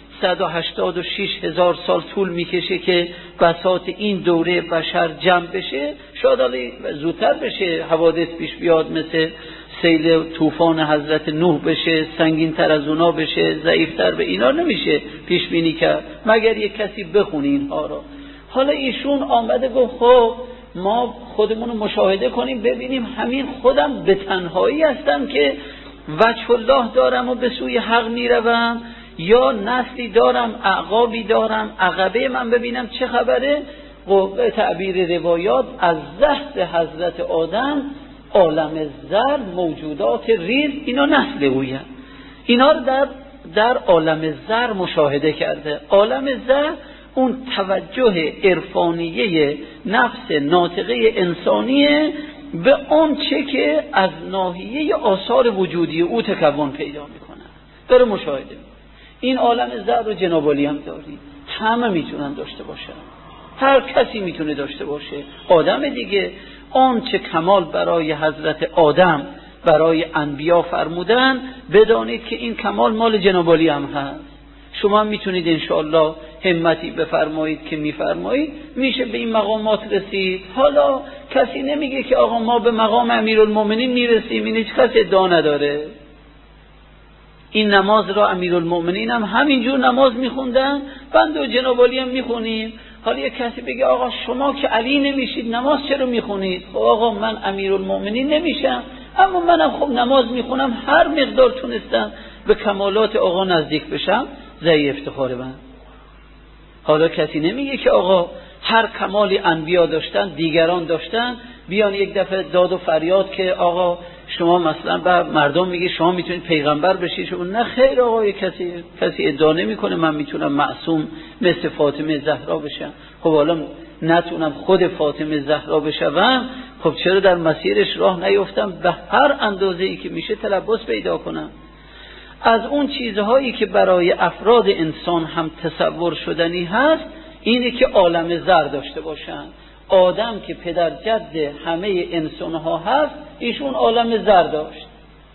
186,000 سال طول میکشه که بساط این دوره بشر جمع بشه. شاید زودتر بشه، حوادث پیش بیاد مثل سیل طوفان حضرت نوح بشه، سنگین تر از اونا بشه، ضعیفتر به اینا نمیشه پیش بینی کرد مگر یک کسی بخونه اینها رو. حالا ایشون آمده گفت خب ما خودمون رو مشاهده کنیم ببینیم همین خودم به تنهایی هستم که وجه الله دارم و به سوی حق میروم، یا نسلی دارم، اعقابی دارم، عقبه من ببینم چه خبره. و به تعبیر روایات از زهد حضرت آدم عالم زر موجودات ریز اینا نسل اویه، اینا رو در عالم زر مشاهده کرده. عالم زر اون توجه عرفانیه نفس ناطقه انسانیه به اون چه که از ناحیه آثار وجودی او تکون پیدا میکنه، داره مشاهده میکنه. این عالم زر رو جناب علی هم داریم، همه میتونن داشته باشن، هر کسی میتونه داشته باشه. آدم دیگه آن چه کمال برای حضرت آدم برای انبیا فرمودن، بدانید که این کمال مال جناب علی هم هست. شما هم میتونید انشاءالله همتی بفرمایید که میفرمایید میشه به این مقامات رسید. حالا کسی نمیگه که آقا ما به مقام امیرالمومنین میرسیم، این هیچ کس ادعا نداره. این نماز را امیرالمومنین هم همینجور نماز میخوندن، بنده و جناب علی هم میخونیم. حالا یک کسی بگه آقا شما که علی نمیشید نماز چرا میخونید؟ خب آقا من امیرالمومنین نمیشم، اما منم خب نماز میخونم، هر مقدار تونستم به کمالات آقا نزدیک بشم زی افتخار من. حالا کسی نمیگه که آقا هر کمالی انبیا داشتن دیگران داشتن، بیان یک دفعه داد و فریاد که آقا شما مثلا به مردم میگه شما میتونید پیغمبر بشید. شما نه خیر آقا، کسی ادعا نمیکنه من میتونم معصوم مثل فاطمه زهرا بشم. خب حالا نتونم خود فاطمه زهرا بشم، خب چرا در مسیرش راه نیفتم به هر اندازه‌ای که میشه تلبس پیدا کنم؟ از اون چیزهایی که برای افراد انسان هم تصور شدنی هست اینه که عالم زر داشته باشن. آدم که پدر جد همه انسانها هست، ایشون عالم زر داشت.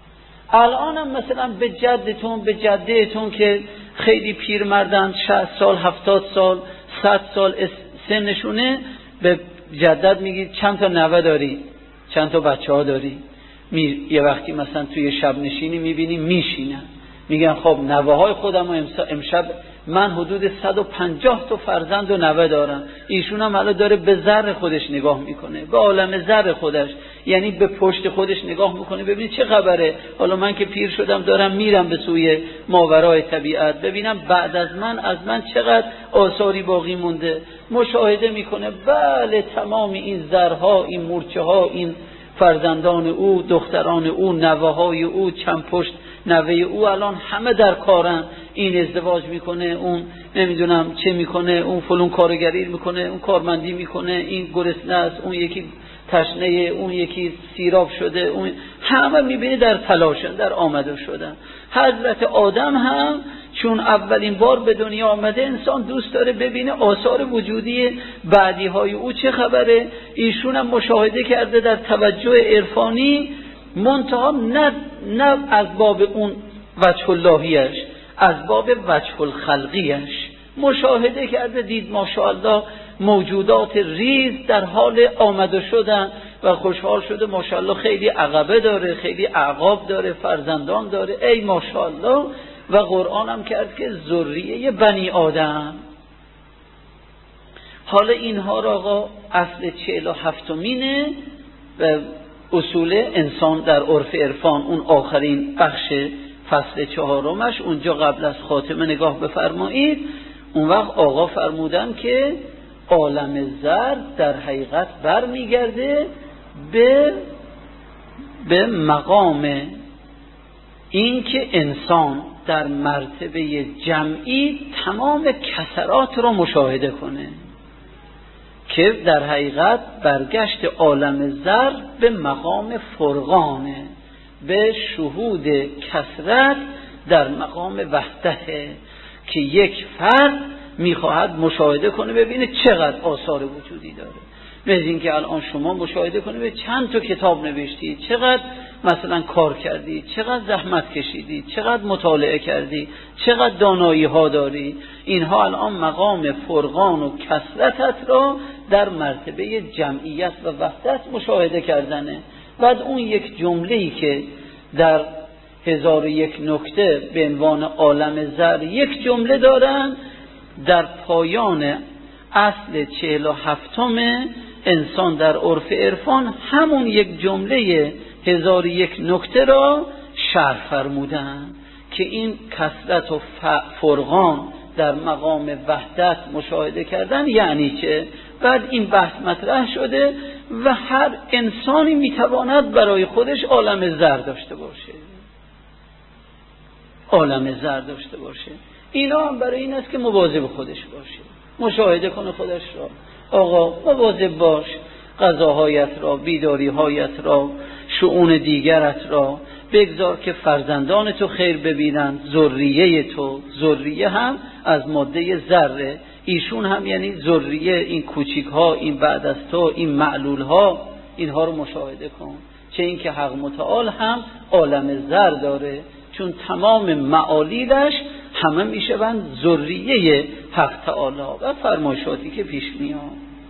الان هم مثلا به جدتون به جدهتون که خیلی پیرمردن، 60 سال 70 سال 100 سال سنشونه، به جدت میگید چند تا نوه داری، چند تا بچه ها داری. یه وقتی مثلا توی شب نشینی میبینی میشینن میگن خب نوه های خودم امشب من حدود 150 تا فرزند و نوه دارم. ایشون هم حالا داره به زر خودش نگاه میکنه، به عالم زر خودش، یعنی به پشت خودش نگاه میکنه ببینید چه خبره. حالا من که پیر شدم دارم میرم به سوی ماورای طبیعت، ببینم بعد از من چقدر آثاری باقی مونده. مشاهده میکنه بله تمام این زرها، این مورچه ها، این فرزندان او، دختران او، نوه های او، چند پشت نوه او الان همه در کارن. این ازدواج میکنه، اون نمیدونم چه میکنه، اون فلون کارگری میکنه، اون کارمندی میکنه، این گرسنه است، اون یکی تشنه، اون یکی سیراب شده، اون همه میبینی در تلاشن، در آمده شدن. حضرت آدم هم چون اولین بار به دنیا آمده انسان دوست داره ببینه آثار وجودی بعدی های او چه خبره. ایشون هم مشاهده کرده در توجه عرفانی، منتها نه از باب اون وجه اللهیش، از باب وجه الخلقیش مشاهده کرده، دید ماشاءالله موجودات ریز در حال آمده شدن و خوشحال شده، ماشاءالله خیلی عقبه داره، خیلی اعقاب داره، فرزندان داره، ای ماشاءالله. و قرآن هم کرد که ذریه بنی آدم. حالا اینها را آقا اصل 47مینه و اصول انسان در عرف عرفان، اون آخرین بخش فصل 4، اونجا قبل از خاتمه نگاه بفرمایید. اون وقت آقا فرمودن که عالم زر در حقیقت برمیگرده به مقام این که انسان در مرتبه جمعی تمام کسرات را مشاهده کنه، که در حقیقت برگشت عالم زر به مقام فرقانه، به شهود کثرت در مقام وحدته، که یک فرد میخواهد مشاهده کنه ببینه چقدر آثار وجودی داره. مثل این که الان شما مشاهده کنید به چند تا کتاب نوشتید، چقدر مثلا کار کردید، چقدر زحمت کشیدید، چقدر مطالعه کردید، چقدر دانایی ها دارید. اینها الان مقام فرقان و کثرتت را در مرتبه جمعیت و وحدت مشاهده کردنه. بعد اون یک جمله‌ای که در 1001 نکته به عنوان عالم زر یک جمله دارن، در پایان اصل 47 انسان در عرف عرفان همون یک جمله 1001 نکته را شرح فرمودن که این کثرت و فرقان در مقام وحدت مشاهده کردن یعنی چه. بعد این بحث مطرح شده و هر انسانی میتواند برای خودش عالم زر داشته باشه، عالم زر داشته باشه. اینا هم برای این است که مواظب خودش باشه، مشاهده کنه خودش را. آقا مواظب باش، غذاهایت را، بیداریهایت را، شؤون دیگرت را بگذار که فرزندان تو خیر ببینند. ذریه تو، ذریه هم از ماده ذره، ایشون هم یعنی ذریه، این کوچیک ها، این بعد از تو، این معلول ها، اینها رو مشاهده کن. چه این که حق متعال هم عالم زر داره، چون تمام معالیدش همه میشوند ذریه حق تعالی و فرمایشاتی که پیش میاد.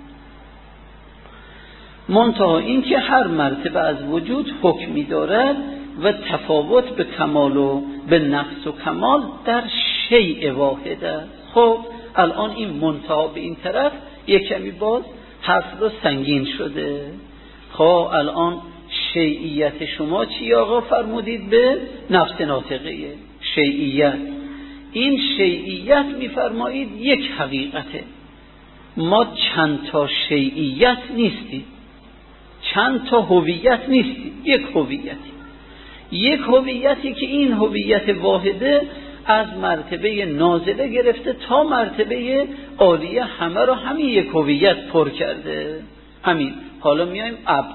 منتها این که هر مرتبه از وجود حکمی دارد و تفاوت به کمال و به نقص و کمال در شیء واحد است. خب الان این منتها به این طرف یک کمی باز حرف رو سنگین شده. خب الان شیعیت شما چی آقا فرمودید؟ به نفس ناطقه شیعیت. این شیعیت میفرمایید یک حقیقته، ما چند تا شیعیت نیستیم، چند تا هویت نیستیم، یک هویتی، یک هویتی که این هویت واحده از مرتبه نازله گرفته تا مرتبه عالیه همه رو همین یک هویت پر کرده. همین حالا میایم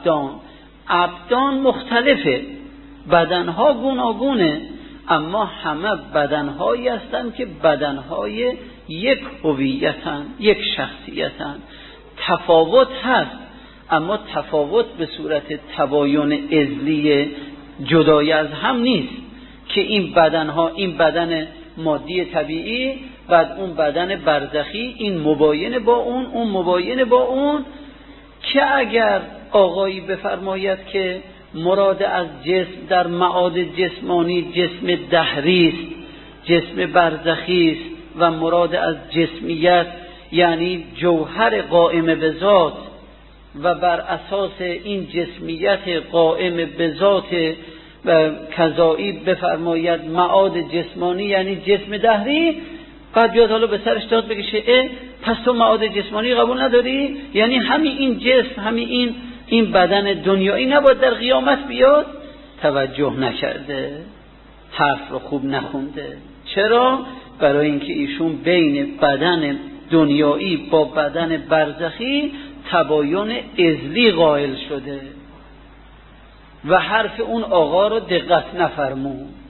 ابدان مختلفه، بدنها گوناگونه، اما همه بدنهایی هستند که بدنهای یک هویتن، یک شخصیتن. تفاوت هست اما تفاوت به صورت تباین عضلی جدای از هم نیست که این بدنها، این بدن مادی طبیعی، بعد اون بدن برزخی، این مباین با اون، اون مباین با اون. که اگر آقایی بفرماید که مراد از جسم در معاد جسمانی جسم دهری است، جسم برزخی است، و مراد از جسمیت یعنی جوهر قائم به ذات، و بر اساس این جسمیت قائم به ذات کذایی بفرماید معاد جسمانی یعنی جسم دهری، بعد بیاد حالا به سرش داد بکشه پس تو معاد جسمانی قبول نداری؟ یعنی همین این جسم، همین این بدن دنیایی نباید در قیامت بیاد؟ توجه نکرده، حرف رو خوب نخونده. چرا؟ برای اینکه ایشون بین بدن دنیایی با بدن برزخی تباین عضلی قائل شده و حرف اون آقا رو دقت نفرمون.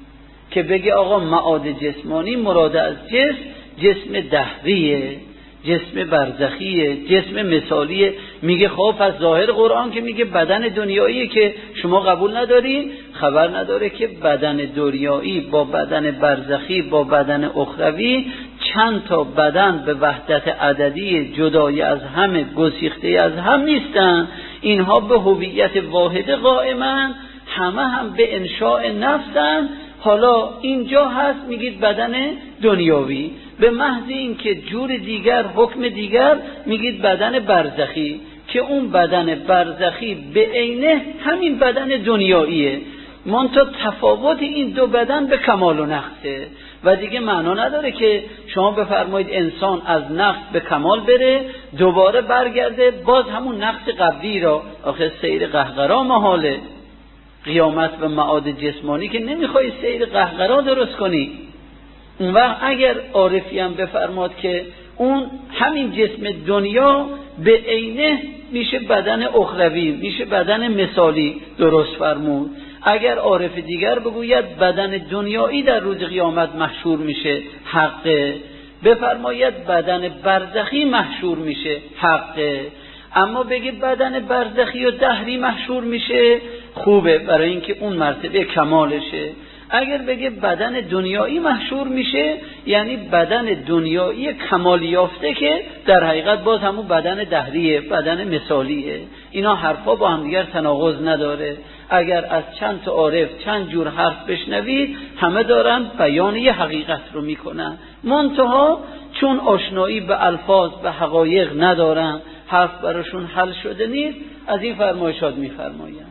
که بگه آقا معاد جسمانی مراد از جسم دهریه، جسم برزخیه، جسم مثالیه. میگه خب پس ظاهر قرآن که میگه بدن دنیایی که شما قبول نداری، خبر نداره که بدن دنیایی با بدن برزخی با بدن اخروی چند تا بدن به وحدت عددی جدای از همه، گسیخته از هم نیستن. اینها به هویت واحده قائمن، همه هم به انشاء نفسن. حالا اینجا هست میگید بدن دنیاوی، به محض این که جور دیگر، حکم دیگر، میگید بدن برزخی، که اون بدن برزخی به عینه همین بدن دنیاییه، منتها تفاوت این دو بدن به کمال و نقصه. و دیگه معنا نداره که شما بفرمایید انسان از نقص به کمال بره دوباره برگرده باز همون نقص قبلی را. آخه سیر قهقرا محاله، قیامت و معاد جسمانی که نمیخوای سیر قهقرا درست کنی. اون وقت اگر عارفی هم بفرماد که اون همین جسم دنیا به عینه میشه بدن اخروی، میشه بدن مثالی، درست فرمود. اگر عارف دیگر بگوید بدن دنیایی در روز قیامت محشور میشه، حقه. بفرماید بدن برزخی محشور میشه، حقه. اما بگه بدن برزخی و دهری محشور میشه، خوبه، برای اینکه اون مرتبه کمالشه. اگر بگه بدن دنیایی محشور میشه، یعنی بدن دنیایی کمال یافته که در حقیقت باز همون بدن دهریه، بدن مثالیه. اینا حرفا با هم دیگر تناقض نداره. اگر از چند تا عارف چند جور حرف بشنوید، همه دارن بیان یه حقیقت رو میکنن، منتها چون آشنایی به الفاظ به حقایق ندارن، حرف براشون حل شده نیست، از این فرمایشات میفرماین.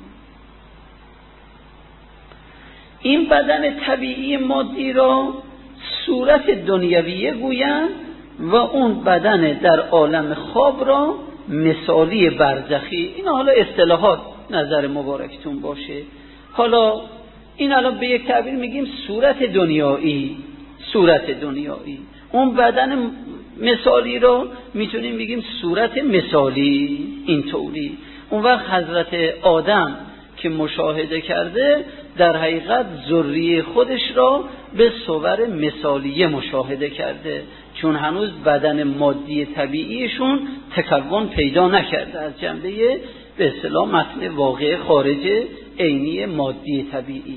این بدن طبیعی مادی را صورت دنیویه گویند و اون بدن در عالم خواب را مثالی برزخی. این حالا اصطلاحات نظر مبارکتون باشه. حالا این الان به یک تعبیر میگیم صورت دنیایی، صورت دنیایی. اون بدن مثالی رو میتونیم بگیم صورت مثالی، اینطوری. اون وقت حضرت آدم که مشاهده کرده در حقیقت ذریه خودش را به صور مثالیه مشاهده کرده، چون هنوز بدن مادی طبیعیشون تکون پیدا نکرده از جنبه به اصطلاح متن واقع خارج عینی مادی طبیعی.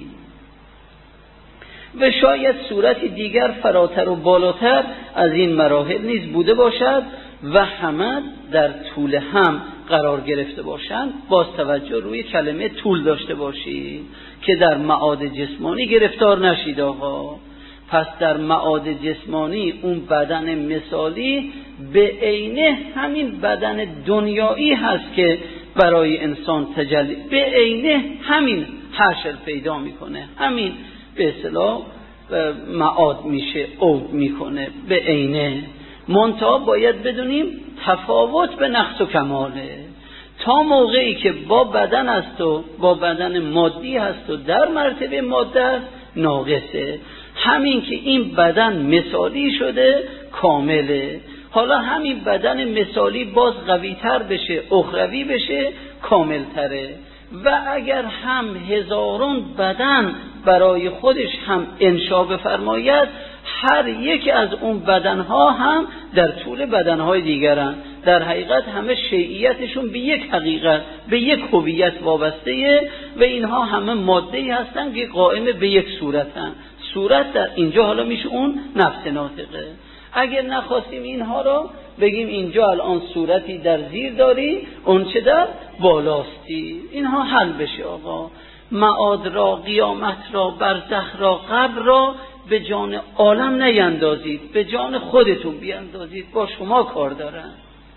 و شاید صورتی دیگر فراتر و بالاتر از این مراحل نیز بوده باشد و همه در طول هم قرار گرفته باشند. باز توجه روی کلمه طول داشته باشید که در معاد جسمانی گرفتار نشید آقا. پس در معاد جسمانی اون بدن مثالی به عینه همین بدن دنیایی هست که برای انسان تجلی، به عینه همین حشر پیدا میکنه، همین به اصطلاح معاد میشه، عود میکنه به عینه. منتها باید بدونیم تفاوت به نقص و کماله. تا موقعی که با بدن است و با بدن مادی هست و در مرتبه ماده است، ناقصه. همین که این بدن مثالی شده کامله. حالا همین بدن مثالی باز قوی تر بشه، اخروی بشه، کامل تره. و اگر هم هزاران بدن برای خودش هم انشا بفرماید، هر یک از اون بدنها هم در طول بدنهای دیگرن. در حقیقت همه شیعیتشون به یک حقیقت، به یک هویت وابسته و اینها همه ماده‌ای هستن که قائم به یک صورتن. صورت در اینجا حالا میشه اون نفس ناطقه. اگر نخواستیم اینها را بگیم اینجا الان صورتی در زیر داری، اون چه در بالاستی، اینها حل بشه آقا. معاد را، قیامت را، برزخ را، قبر را به جان عالم نیندازید، به جان خودتون بیندازید. با شما کار دارن.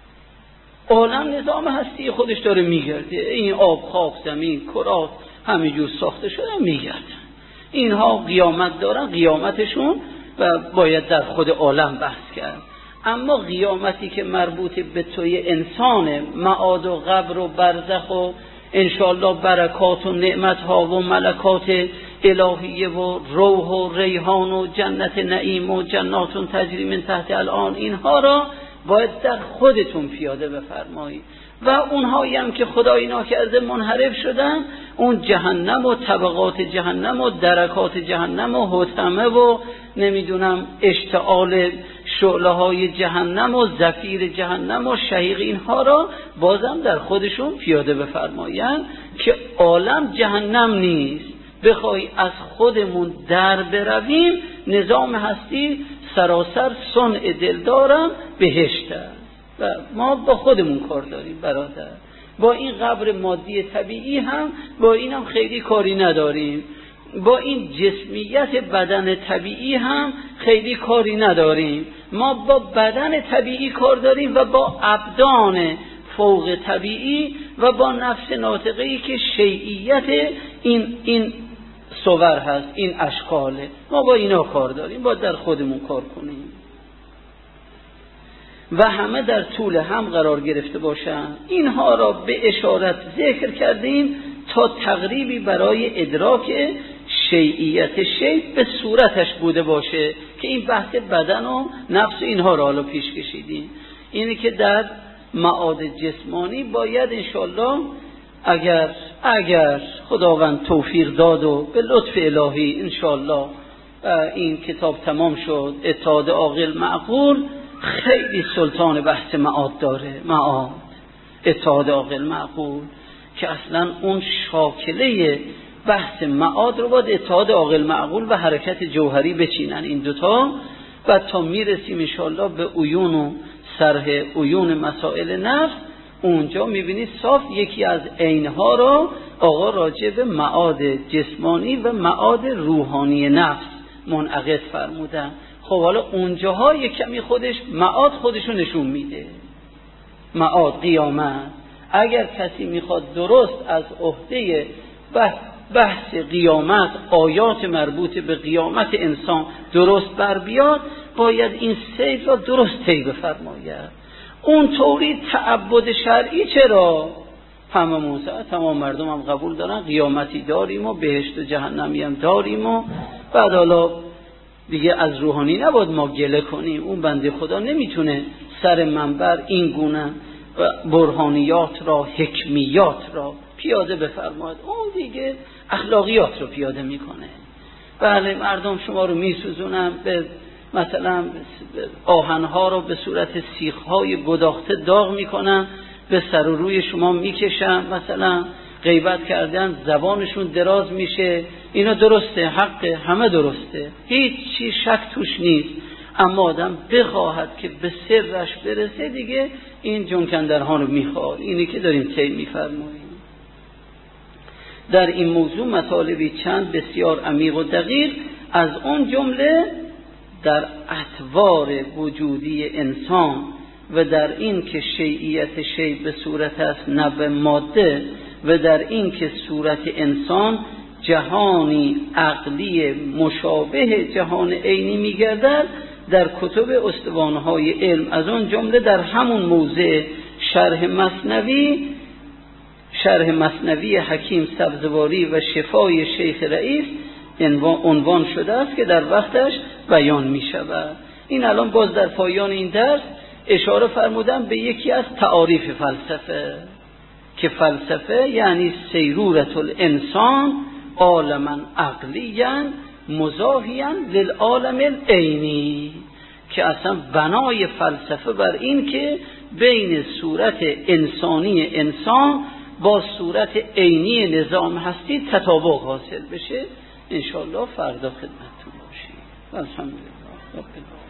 عالم نظام هستی خودش داره میگرده، این آب، خاک، زمین، کرات همینجور ساخته شده میگردن. اینها قیامت دارن، قیامتشون و باید در خود عالم بحث کرد. اما قیامتی که مربوط به توی انسانه، معاد و قبر و برزخ و انشاءالله برکات و نعمتها و ملکات الهیه و روح و ریحان و جنت نعیم و جناتون تجری من تحت الان، اینها را باید در خودتون پیاده بفرمایید. و اونهایی هم که خدا اینا کرده منحرف شدن، اون جهنم و طبقات جهنم و درکات جهنم و حطمه و نمیدونم اشتعال شعله های جهنم و زفیر جهنم و شهیق، اینها را بازم در خودشون پیاده بفرمایند که عالم جهنم نیست. بخوای از خودمون در برویم، نظام هستی سراسر صنع دلدارم بهشت است و ما با خودمون کار داریم برادر. با این قبر مادی طبیعی هم با این هم خیلی کاری نداریم، با این جسمیت بدن طبیعی هم خیلی کاری نداریم. ما با بدن طبیعی کار داریم و با ابدان فوق طبیعی و با نفس ناطقه‌ای که شیعیت این صور هست، این اشکاله. ما با اینا کار داریم، با در خودمون کار کنیم و همه در طول هم قرار گرفته باشن. اینها را به اشارت ذکر کردیم تا تقریبی برای ادراک شیعیت شیع به صورتش بوده باشه که این بحث بدن و نفس اینها را حالا پیش کشیدیم. اینه که در معاد جسمانی باید انشالله اگر خداوند توفیق داد و به لطف الهی انشالله این کتاب تمام شد، اتحاد عاقل معقول خیلی سلطان بحث معاد داره. معاد، اتحاد عاقل معقول که اصلا اون شاکله بحث معاد رو باید اتحاد عاقل معقول و حرکت جوهری بچینن این دوتا، و تا میرسیم انشالله به عیون و صرح عیون مسائل نفس، اونجا میبینید صاف یکی از عینها را آقا راجع به معاد جسمانی و معاد روحانی نفس منعقد فرمودن. خب حالا اونجاها یک کمی خودش معاد خودشو نشون میده. معاد قیامت، اگر کسی میخواد درست از عهده بحث قیامت، آیات مربوط به قیامت انسان درست بر بیاد، باید این سیر را درست طی بفرماید. اون طوری تعبد شرعی چرا؟ هممون تمام مردم هم قبول دارن قیامتی داریم و بهشت و جهنمی هم داریم و بعد حالا دیگه از روحانی نباید ما گله کنیم. اون بنده خدا نمیتونه سر منبر این گونه برهانیات را، حکمیات را پیاده بفرماید، اون دیگه اخلاقیات رو پیاده میکنه. بله مردم شما رو میسوزونن، به مثلا آهنها رو به صورت سیخهای گداخته داغ میکنن، به سر و روی شما میکشن، مثلا غیبت کردن زبانشون دراز میشه. اینا درسته، حق همه درسته، هیچ چی شک توش نیست. اما آدم بخواهد که به سرش برسه، دیگه این جنکندرها رو میخواد. اینی که داریم طی میفرماییم. در این موضوع مطالبی چند بسیار عمیق و دقیق، از اون جمله در اطوار وجودی انسان و در این که شیعیت شیع به صورت است نه ماده، و در این که صورت انسان جهانی عقلی مشابه جهان عینی میگردد، در کتب استوانهای علم، از اون جمله در همون موضع شرح مثنوی حکیم سبزواری و شفای شیخ رئیس عنوان شده است که در وقتش بیان می شود. این الان باز در پایان این درس اشاره فرمودم به یکی از تعاریف فلسفه، که فلسفه یعنی سیرورت الانسان عالما عقلیا مزاحیا للعالم العینی، که اصلا بنای فلسفه بر این که بین صورت انسانی انسان با صورت عینی نظام هستی تطابق حاصل بشه. انشاءالله فردا خدمتتون باشیم. الحمدلله.